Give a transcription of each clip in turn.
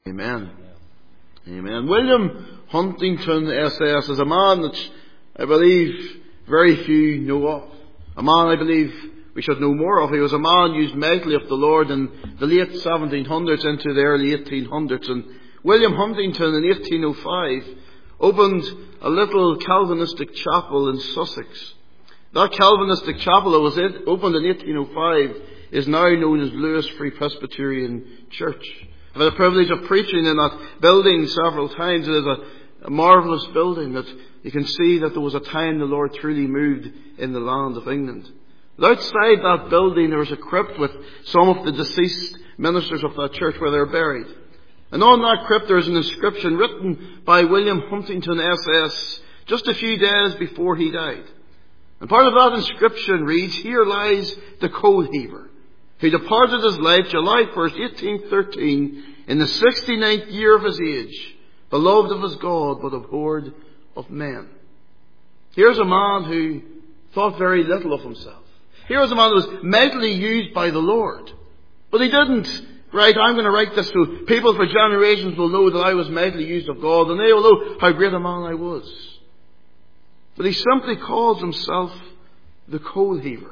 Amen. Amen. William Huntington SS is a man that I believe very few know of. A man I believe we should know more of. He was a man used mightily of the Lord in the late 1700s into the early 1800s. And William Huntington in 1805 opened a little Calvinistic chapel in Sussex. That Calvinistic chapel that was opened in 1805 is now known as Lewis Free Presbyterian Church. I've had the privilege of preaching in that building several times. It is a marvellous building that you can see that there was a time the Lord truly moved in the land of England. But outside that building there was a crypt with some of the deceased ministers of that church where they're buried. And on that crypt there is an inscription written by William Huntington SS just a few days before he died. And part of that inscription reads, "Here lies the coal heaver, who departed his life July 1st, 1813, in the 69th year of his age, beloved of his God, but abhorred of men." Here's a man who thought very little of himself. Here's a man who was mightily used by the Lord. But he didn't write, "I'm going to write this so people for generations will know that I was mightily used of God, and they will know how great a man I was." But he simply calls himself the coal heaver.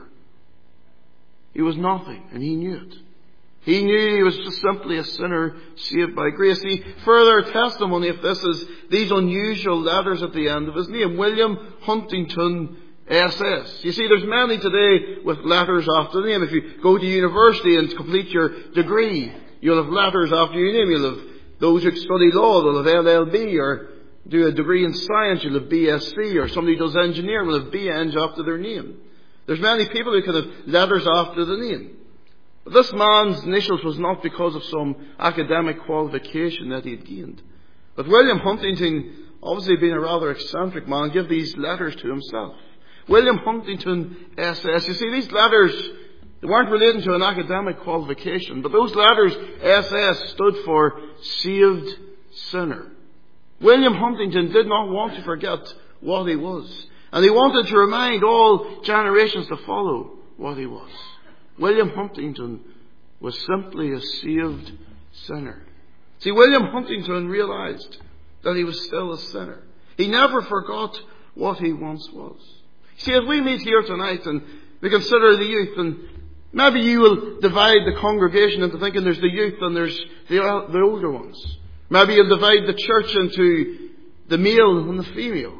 He was nothing, and he knew it. He knew he was just simply a sinner saved by grace. The further testimony of this is these unusual letters at the end of his name, William Huntington SS. You see, there's many today with letters after the name. If you go to university and complete your degree, you'll have letters after your name. You'll have those who study law, they'll have LLB, or do a degree in science, you'll have BSc, or somebody who does engineering will have BEng after their name. There's many people who can have letters after the name. But this man's initials was not because of some academic qualification that he had gained. But William Huntington, obviously being a rather eccentric man, gave these letters to himself. William Huntington SS. You see, these letters, they weren't relating to an academic qualification, but those letters, SS, stood for Saved Sinner. William Huntington did not want to forget what he was. And he wanted to remind all generations to follow what he was. William Huntington was simply a saved sinner. See, William Huntington realized that he was still a sinner. He never forgot what he once was. See, as we meet here tonight and we consider the youth, and maybe you will divide the congregation into thinking there's the youth and there's the older ones. Maybe you'll divide the church into the male and the female.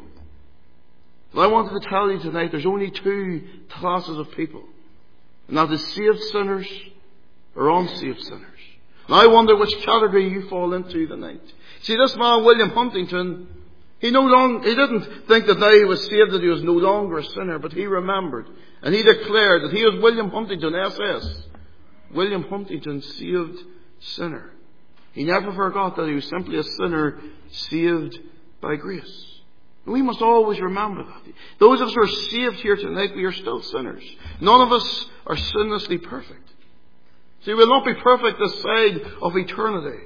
But I wanted to tell you tonight there's only two classes of people. And that is saved sinners or unsaved sinners. And I wonder which category you fall into tonight. See, this man, William Huntington, he didn't think that now he was saved that he was no longer a sinner, but he remembered. And he declared that he was William Huntington, SS. William Huntington, saved sinner. He never forgot that he was simply a sinner saved by grace. And we must always remember that. Those of us who are saved here tonight, we are still sinners. None of us are sinlessly perfect. See, we'll not be perfect this side of eternity.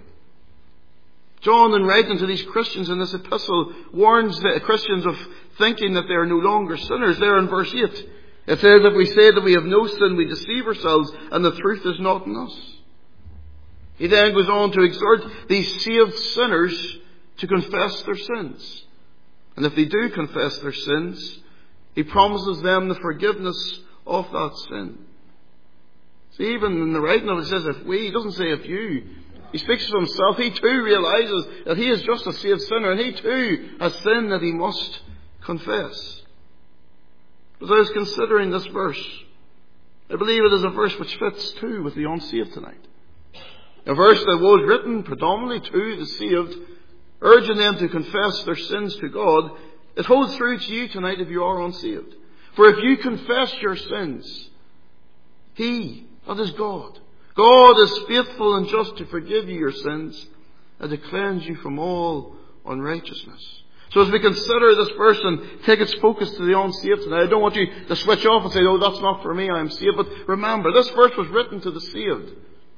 John, in writing to these Christians in this epistle, warns the Christians of thinking that they are no longer sinners. There in verse 8, it says, "If we say that we have no sin, we deceive ourselves, and the truth is not in us." He then goes on to exhort these saved sinners to confess their sins. And if they do confess their sins, he promises them the forgiveness of that sin. See, even in the writing of it, says if we, he doesn't say if you. He speaks of himself. He too realizes that he is just a saved sinner, and he too has sin that he must confess. But as I was considering this verse, I believe it is a verse which fits too with the unsaved tonight. A verse that was written predominantly to the saved, urging them to confess their sins to God. It holds true to you tonight if you are unsaved. For if you confess your sins, He, that is God, God is faithful and just to forgive you your sins and to cleanse you from all unrighteousness. So as we consider this verse and take its focus to the unsaved tonight, I don't want you to switch off and say, "Oh, that's not for me, I am saved." But remember, this verse was written to the saved.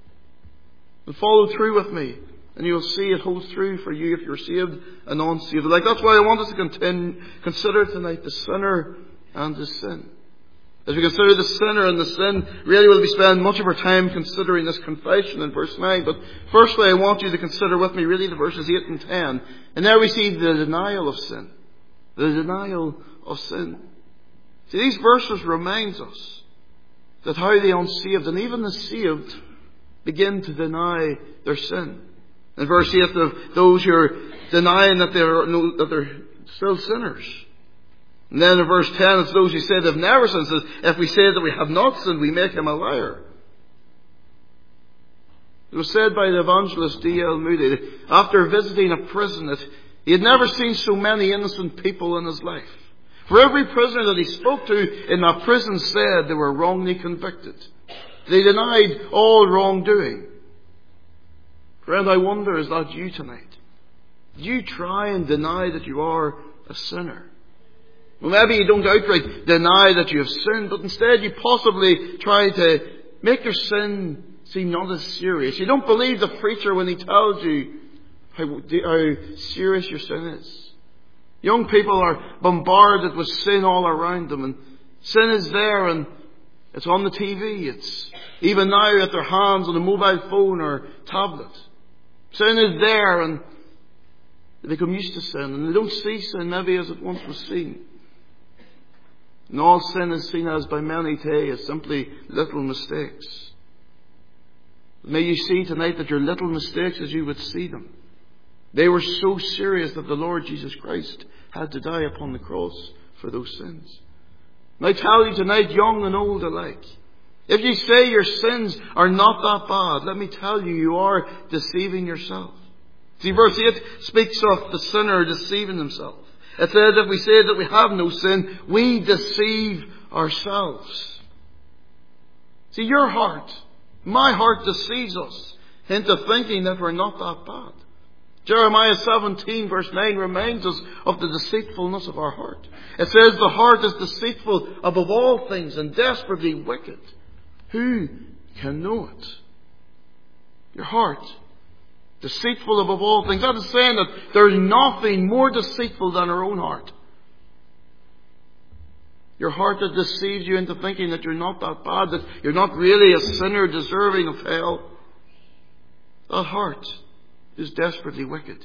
And follow through with me, and you'll see it holds true for you if you're saved and unsaved. That's why I want us to consider tonight the sinner and his sin. As we consider the sinner and the sin, really we'll be spending much of our time considering this confession in verse 9. But firstly, I want you to consider with me really the verses 8 and 10. And there we see the denial of sin. The denial of sin. See, these verses remind us that how the unsaved and even the saved begin to deny their sin. In verse 8, of those who are denying that they're still sinners. And then in verse 10, it's those who say they've never sinned. Says, if we say that we have not sinned, we make him a liar. It was said by the evangelist D.L. Moody, after visiting a prison, that he had never seen so many innocent people in his life. For every prisoner that he spoke to in that prison said they were wrongly convicted. They denied all wrongdoing. Friend, I wonder, is that you tonight? Do you try and deny that you are a sinner? Well, maybe you don't outright deny that you have sinned, but instead you possibly try to make your sin seem not as serious. You don't believe the preacher when he tells you how serious your sin is. Young people are bombarded with sin all around them, and sin is there, and it's on the TV. It's even now at their hands on a mobile phone or tablet. Sin is there, and they become used to sin, and they don't see sin maybe as it once was seen. And all sin is seen as by many today as simply little mistakes. May you see tonight that your little mistakes as you would see them, they were so serious that the Lord Jesus Christ had to die upon the cross for those sins. And I tell you tonight, young and old alike, if you say your sins are not that bad, let me tell you, you are deceiving yourself. See, verse 8 speaks of the sinner deceiving himself. It says if we say that we have no sin, we deceive ourselves. See, your heart, my heart deceives us into thinking that we're not that bad. Jeremiah 17 verse 9 reminds us of the deceitfulness of our heart. It says the heart is deceitful above all things and desperately wicked. Who can know it? Your heart, deceitful above all things. That is saying that there's nothing more deceitful than our own heart. Your heart that deceives you into thinking that you're not that bad, that you're not really a sinner deserving of hell. That heart is desperately wicked.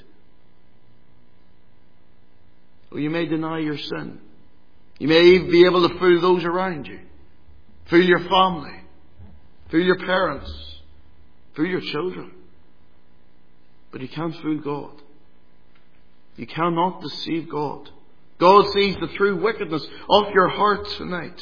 Or you may deny your sin. You may even be able to fool those around you. Fool your family. Fool your parents. Fool your children. But you can't fool God. You cannot deceive God. God sees the true wickedness of your heart tonight.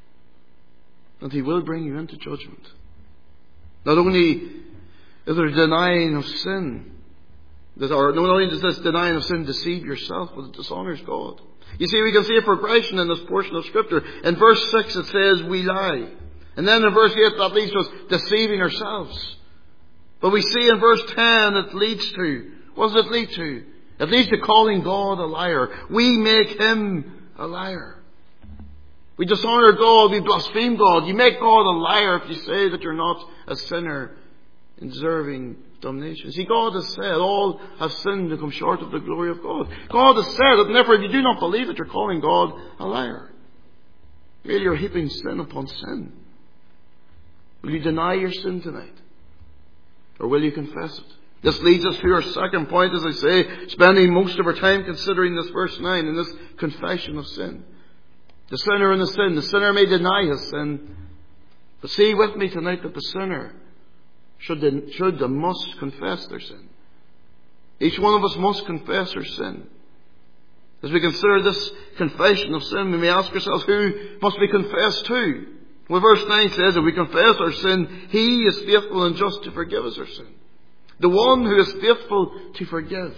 And He will bring you into judgment. Not only is there denying of sin, not only does this denying of sin deceive yourself, but it dishonors God. You see, we can see a progression in this portion of Scripture. In verse 6 it says, we lie. And then in verse 8 that leads to us deceiving ourselves. But we see in verse 10 it leads to, what does it lead to? It leads to calling God a liar. We make Him a liar. We dishonor God, we blaspheme God. You make God a liar if you say that you're not a sinner and deserving damnation. See, God has said, all have sinned and come short of the glory of God. God has said it, and therefore if you do not believe it, you're calling God a liar. Really, you're heaping sin upon sin. Will you deny your sin tonight? Or will you confess it? This leads us to our second point, as I say, spending most of our time considering this verse 9 and this confession of sin. The sinner and the sin. The sinner may deny his sin, but see with me tonight that the sinner should and must confess their sin. Each one of us must confess our sin. As we consider this confession of sin, we may ask ourselves, who must we confess to? Well, verse 9 says, if we confess our sin, He is faithful and just to forgive us our sin. The one who is faithful to forgive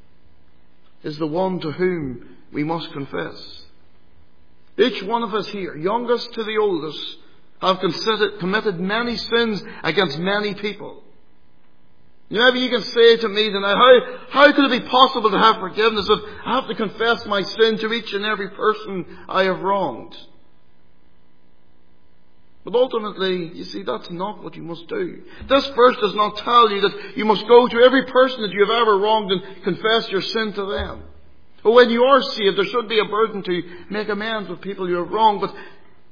is the one to whom we must confess. Each one of us here, youngest to the oldest, have committed many sins against many people. Maybe you can say to me tonight, how could it be possible to have forgiveness if I have to confess my sin to each and every person I have wronged? But ultimately, you see, that's not what you must do. This verse does not tell you that you must go to every person that you have ever wronged and confess your sin to them. But when you are saved, there should be a burden to make amends with people you have wronged. But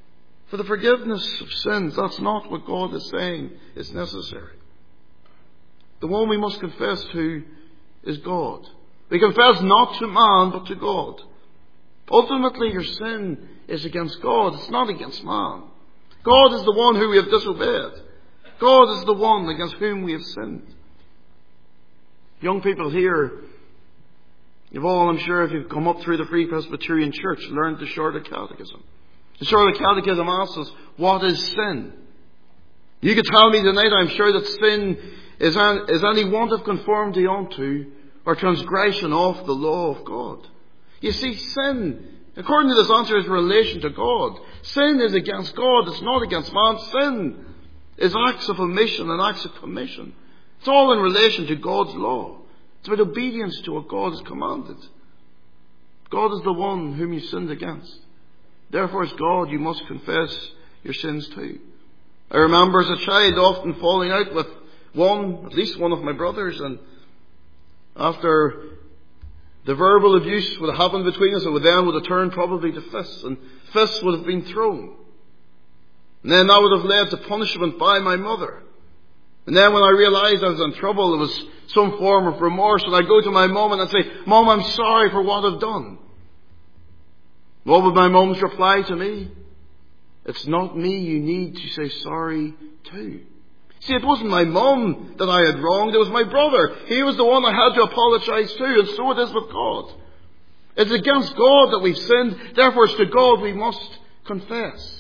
for the forgiveness of sins. That's not what God is saying is necessary. The one we must confess to is God. We confess not to man, but to God. Ultimately, your sin is against God. It's not against man. God is the one who we have disobeyed. God is the one against whom we have sinned. Young people here, you've all, I'm sure, if you've come up through the Free Presbyterian Church, learned the Shorter Catechism. The Shorter Catechism asks us, what is sin? You could tell me tonight, I'm sure, that sin is any want of conformity unto or transgression of the law of God. You see, sin, according to this answer, is relation to God. Sin is against God. It's not against man. Sin is acts of omission and acts of commission. It's all in relation to God's law. It's about obedience to what God has commanded. God is the one whom you sinned against. Therefore, as God, you must confess your sins too. I remember as a child often falling out with at least one of my brothers, and after the verbal abuse would have happened between us, it would have turned probably to fists, and fists would have been thrown. And then that would have led to punishment by my mother. And then when I realized I was in trouble, there was some form of remorse, and I'd go to my mum and I'd say, Mum, I'm sorry for what I've done. What would my mum's reply to me? It's not me you need to say sorry to. See, it wasn't my mum that I had wronged, it was my brother. He was the one I had to apologize to, and so it is with God. It's against God that we've sinned, therefore it's to God we must confess.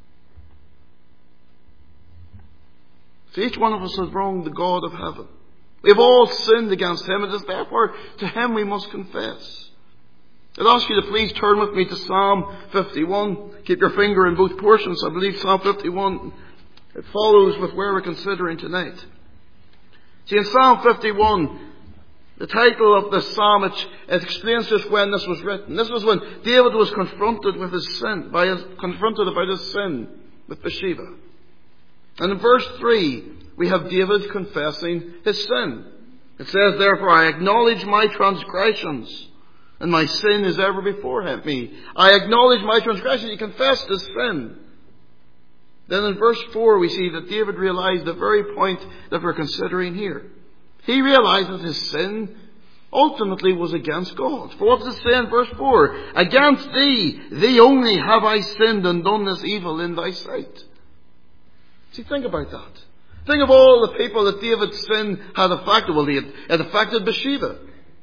See, each one of us has wronged the God of heaven. We've all sinned against Him, and it is therefore to Him we must confess. I'd ask you to please turn with me to Psalm 51. Keep your finger in both portions. I believe Psalm 51, it follows with where we're considering tonight. See, in Psalm 51, the title of this psalm, it explains just when this was written. This was when David was confronted with his sin, confronted about his sin with Bathsheba. And in verse 3, we have David confessing his sin. It says, therefore, I acknowledge my transgressions, and my sin is ever before me. I acknowledge my transgression. He confessed his sin. Then in verse 4 we see that David realized the very point that we're considering here. He realized that his sin ultimately was against God. For what does it say in verse 4? Against thee only have I sinned and done this evil in thy sight. See, think about that. Think of all the people that David's sin had affected. Well, it affected Bathsheba.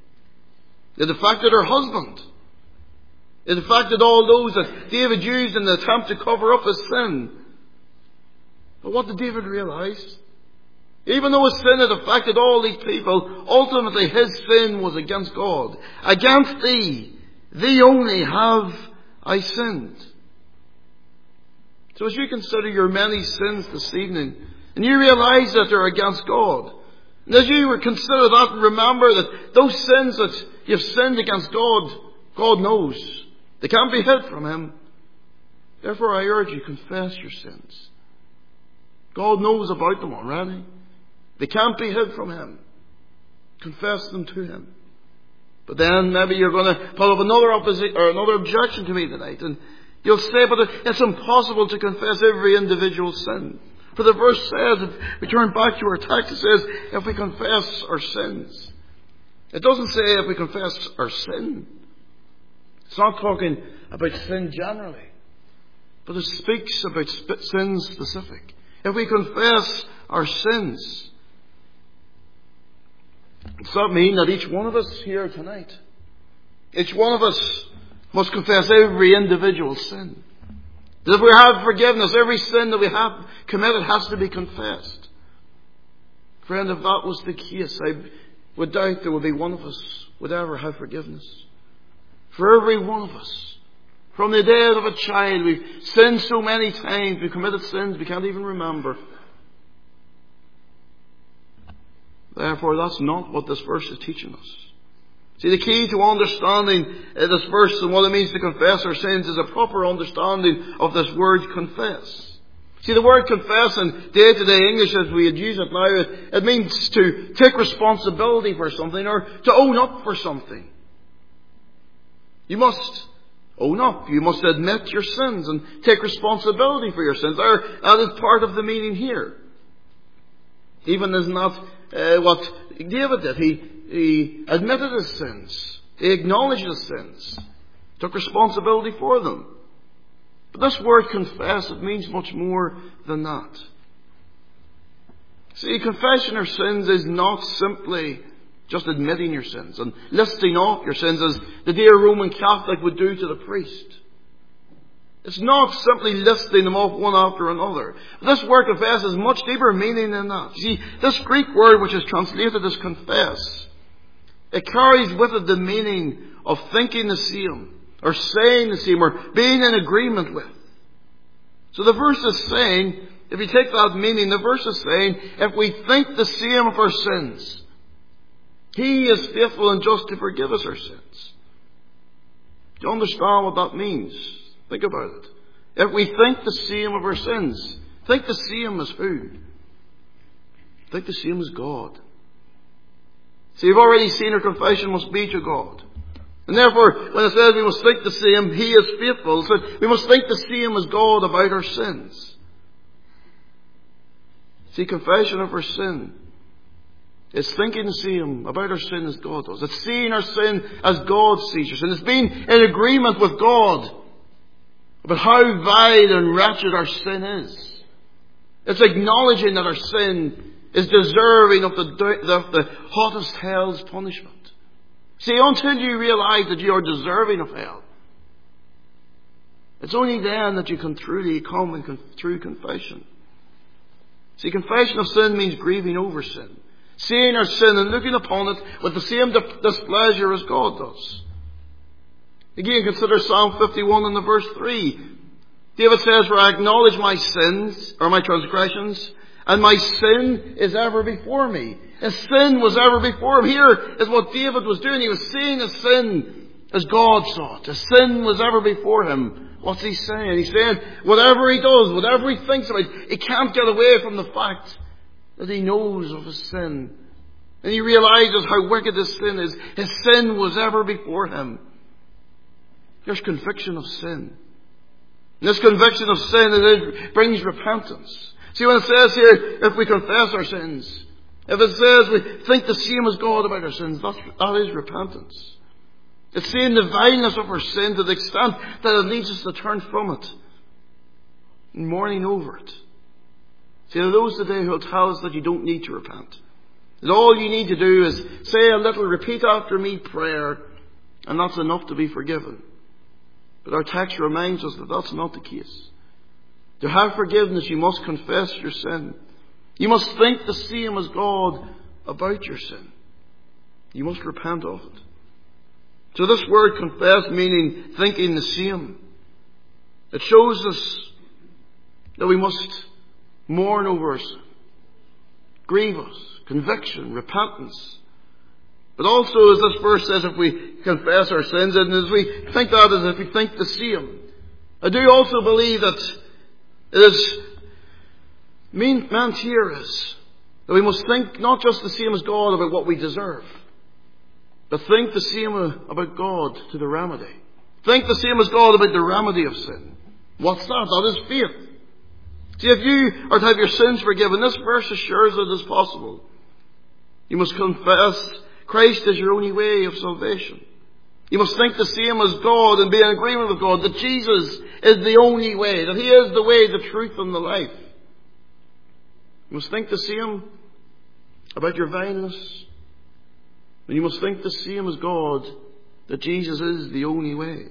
It affected her husband. It affected all those that David used in the attempt to cover up his sin. But what did David realize? Even though his sin had affected all these people, ultimately his sin was against God. Against thee only have I sinned. So as you consider your many sins this evening, and you realize that they're against God, and as you consider that and remember that those sins that you've sinned against God, God knows. They can't be hid from Him. Therefore I urge you, confess your sins. God knows about them already. They can't be hid from Him. Confess them to Him. But then maybe you're going to put up another objection to me tonight, and you'll say, but it's impossible to confess every individual sin. For the verse says, if we turn back to our text, it says, if we confess our sins. It doesn't say if we confess our sin. It's not talking about sin generally, but it speaks about sin specific. If we confess our sins, does that mean that each one of us here tonight, each one of us must confess every individual sin? That if we have forgiveness, every sin that we have committed has to be confessed. Friend, if that was the case, I would doubt there would be one of us would ever have forgiveness. For every one of us, from the day of a child, we've sinned so many times, we've committed sins we can't even remember. Therefore, that's not what this verse is teaching us. See, the key to understanding this verse and what it means to confess our sins is a proper understanding of this word confess. See, the word confess in day-to-day English as we would use it now, it means to take responsibility for something or to own up for something. You must own up. You must admit your sins and take responsibility for your sins. That is part of the meaning here. Even is not what David did. He admitted his sins. He acknowledged his sins. Took responsibility for them. But this word confess, it means much more than that. See, confession of sins is not simply just admitting your sins and listing off your sins as the dear Roman Catholic would do to the priest. It's not simply listing them off one after another. This word confess has much deeper meaning than that. You see, this Greek word which is translated as confess, it carries with it the meaning of thinking the same, or saying the same, or being in agreement with. So the verse is saying, if you take that meaning, the verse is saying, if we think the same of our sins, He is faithful and just to forgive us our sins. Do you understand what that means? Think about it. If we think the same of our sins, think the same as who? Think the same as God. See, you've already seen our confession must be to God. And therefore, when it says we must think the same, He is faithful. So we must think the same as God about our sins. See, confession of our sin is thinking the same about our sin as God does. It's seeing our sin as God sees our sin. It's being in agreement with God about how vile and wretched our sin is. It's acknowledging that our sin is deserving of the hottest hell's punishment. See, until you realize that you are deserving of hell, it's only then that you can truly come in true confession. See, confession of sin means grieving over sin, seeing our sin and looking upon it with the same displeasure as God does. Again, consider Psalm 51 and the verse 3. David says, "For I acknowledge my sins, or my transgressions, and my sin is ever before me." His sin was ever before him. Here is what David was doing. He was seeing his sin as God saw it. His sin was ever before him. What's he saying? He's saying whatever he does, whatever he thinks about, he can't get away from the fact that he knows of his sin. And he realizes how wicked his sin is. His sin was ever before him. There's conviction of sin. And this conviction of sin, it brings repentance. See, when it says here, if we confess our sins, if it says we think the same as God about our sins, that is repentance. It's seeing the vileness of our sin to the extent that it leads us to turn from it and mourning over it. See, there are those today who will tell us that you don't need to repent. That all you need to do is say a little repeat after me prayer, and that's enough to be forgiven. But our text reminds us that that's not the case. To have forgiveness, you must confess your sin. You must think the same as God about your sin. You must repent of it. So this word confess, meaning thinking the same, it shows us that we must mourn over our sin. Grievous, conviction, repentance. But also, as this verse says, if we confess our sins, and as we think that as if we think the same, I do also believe that it is meant here is that we must think not just the same as God about what we deserve, but think the same about God to the remedy. Think the same as God about the remedy of sin. What's that? That is faith. See, if you are to have your sins forgiven, this verse assures it is possible. You must confess Christ is your only way of salvation. You must think the same as God and be in agreement with God that Jesus is the only way, that He is the way, the truth, and the life. You must think the same about your vileness. And you must think the same as God that Jesus is the only way.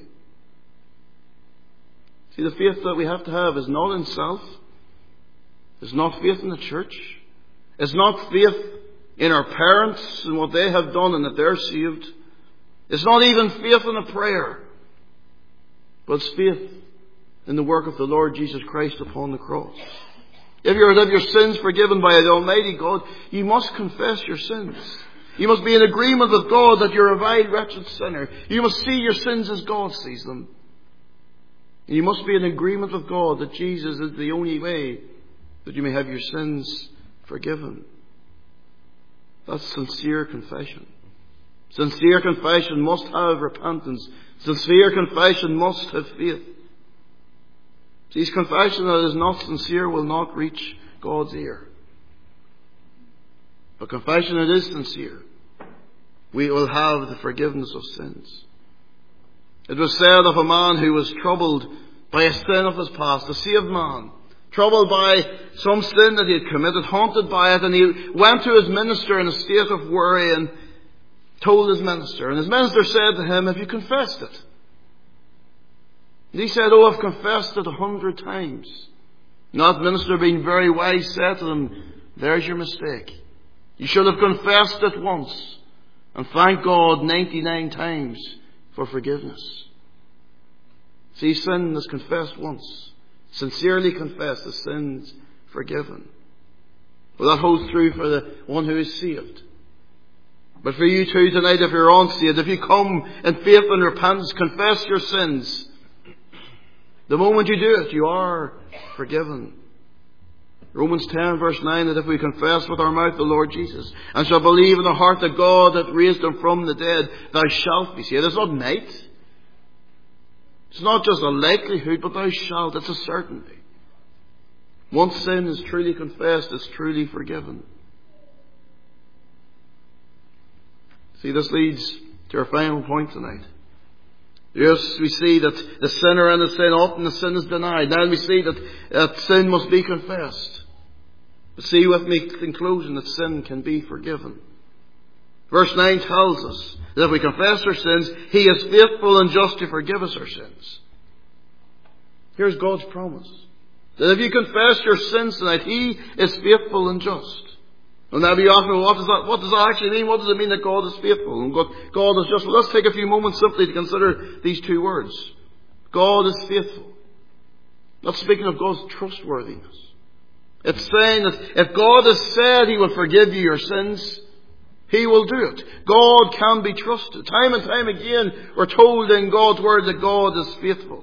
See, the faith that we have to have is not in self. It's not faith in the church. It's not faith in our parents and what they have done and that they're saved. It's not even faith in a prayer. But it's faith in the work of the Lord Jesus Christ upon the cross. If you're to have your sins forgiven by the Almighty God, you must confess your sins. You must be in agreement with God that you're a vile, wretched sinner. You must see your sins as God sees them. You must be in agreement with God that Jesus is the only way that you may have your sins forgiven. That's sincere confession. Sincere confession must have repentance. Sincere confession must have faith. See, confession that is not sincere will not reach God's ear. But confession that is sincere, we will have the forgiveness of sins. It was said of a man who was troubled by a sin of his past, a saved man, troubled by some sin that he had committed, haunted by it, and he went to his minister in a state of worry and told his minister. And his minister said to him, "Have you confessed it?" And he said, "Oh, I've confessed it 100 times. And that minister, being very wise, said to him, "There's your mistake. You should have confessed it once and thank God 99 times for forgiveness." See, sin is confessed once. Sincerely confessed, the sin's forgiven. Well, that holds true for the one who is saved. But for you too tonight, if you're unsaved, if you come in faith and repentance, confess your sins, the moment you do it, you are forgiven. Romans 10 verse 9, that if we confess with our mouth the Lord Jesus, and shall believe in the heart that God hath raised him from the dead, thou shalt be saved. It's not might. It's not just a likelihood, but thou shalt. It's a certainty. Once sin is truly confessed, it's truly forgiven. See, this leads to our final point tonight. Yes, we see that the sinner and the sin, often the sin is denied. Now we see that sin must be confessed. But see with me in conclusion that sin can be forgiven. Verse 9 tells us that if we confess our sins, He is faithful and just to forgive us our sins. Here's God's promise. That if you confess your sins tonight, He is faithful and just. And now we ask me, what does that actually mean? What does it mean that God is faithful and God is just? Well, let's take a few moments simply to consider these two words. God is faithful. Not speaking of God's trustworthiness. It's saying that if God has said He will forgive you your sins, He will do it. God can be trusted. Time and time again, we're told in God's Word that God is faithful.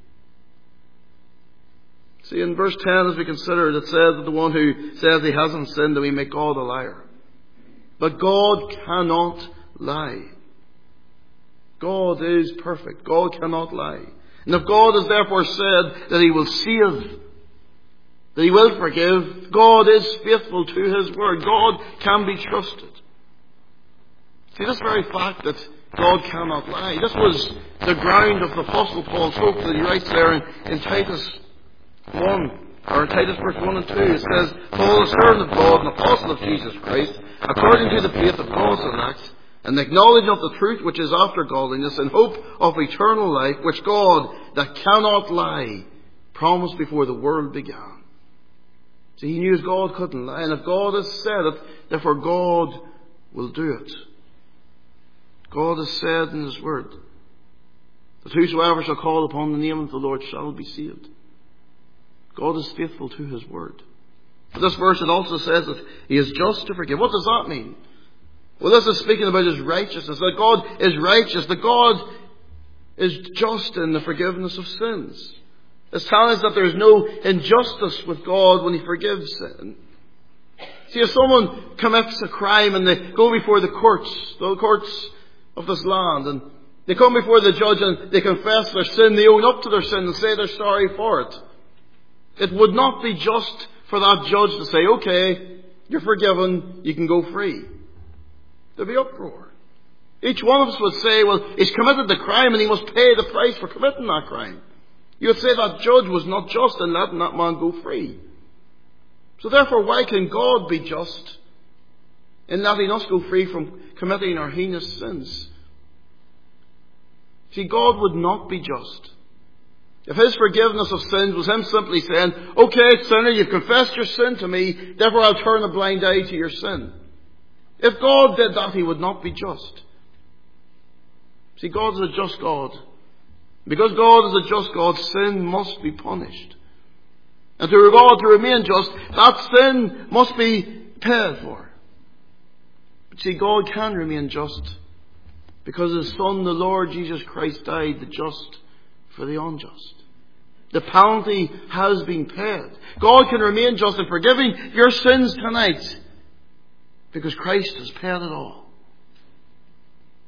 See, in verse 10, as we consider it, it says that the one who says he hasn't sinned, that we make God a liar. But God cannot lie. God is perfect. God cannot lie. And if God has therefore said that He will save, that He will forgive, God is faithful to His Word. God can be trusted. See, this very fact that God cannot lie, this was the ground of the Apostle Paul's hope that he writes there in Titus 1, or Titus verse 1 and 2. It says, "Paul, a servant of God and apostle of Jesus Christ, according to the faith of God's elect, and the knowledge of the truth which is after godliness, and hope of eternal life, which God, that cannot lie, promised before the world began." See, he knew God couldn't lie, and if God has said it, therefore God will do it. God has said in His Word that whosoever shall call upon the name of the Lord shall be saved. God is faithful to His Word. But this verse, it also says that He is just to forgive. What does that mean? Well, this is speaking about His righteousness, that God is righteous, that God is just in the forgiveness of sins. It's telling us that there is no injustice with God when He forgives sin. See, if someone commits a crime and they go before the courts of this land, and they come before the judge and they confess their sin, they own up to their sin and say they're sorry for it, it would not be just for that judge to say, "Okay, you're forgiven, you can go free." There'd be uproar. Each one of us would say, "Well, he's committed the crime and he must pay the price for committing that crime." You would say that judge was not just in letting that man go free. So therefore, why can God be just in letting us go free from committing our heinous sins? See, God would not be just if His forgiveness of sins was Him simply saying, "Okay, sinner, you've confessed your sin to me, therefore I'll turn a blind eye to your sin." If God did that, He would not be just. See, God is a just God. Because God is a just God, sin must be punished. And to God to remain just, that sin must be paid for. But see, God can remain just because His Son, the Lord Jesus Christ, died the just for the unjust. The penalty has been paid. God can remain just in forgiving your sins tonight because Christ has paid it all.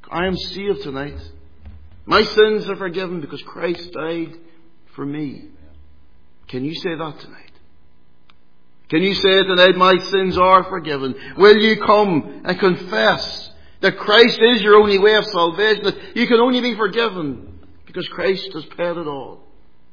I am saved tonight. My sins are forgiven because Christ died for me. Can you say that tonight? Can you say tonight, my sins are forgiven? Will you come and confess that Christ is your only way of salvation, that you can only be forgiven because Christ has paid it all?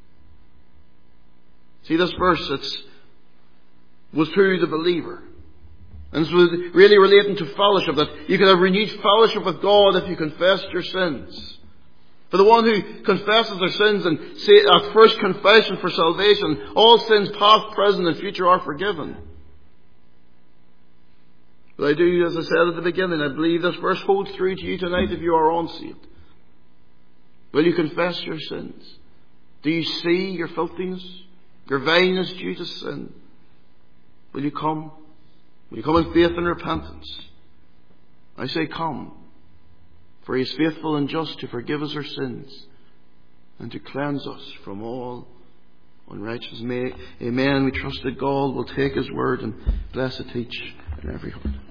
See, this verse was to the believer. And this was really relating to fellowship, that you can have renewed fellowship with God if you confess your sins. For the one who confesses their sins and say at first confession for salvation, all sins past, present and future are forgiven. But I do, as I said at the beginning, I believe this verse holds true to you tonight if you are unsaved. Will you confess your sins? Do you see your filthiness, your vileness due to sin? Will you come? Will you come in faith and repentance? I say come. For He is faithful and just to forgive us our sins and to cleanse us from all unrighteousness. Amen. We trust that God will take His word and bless it each and every heart.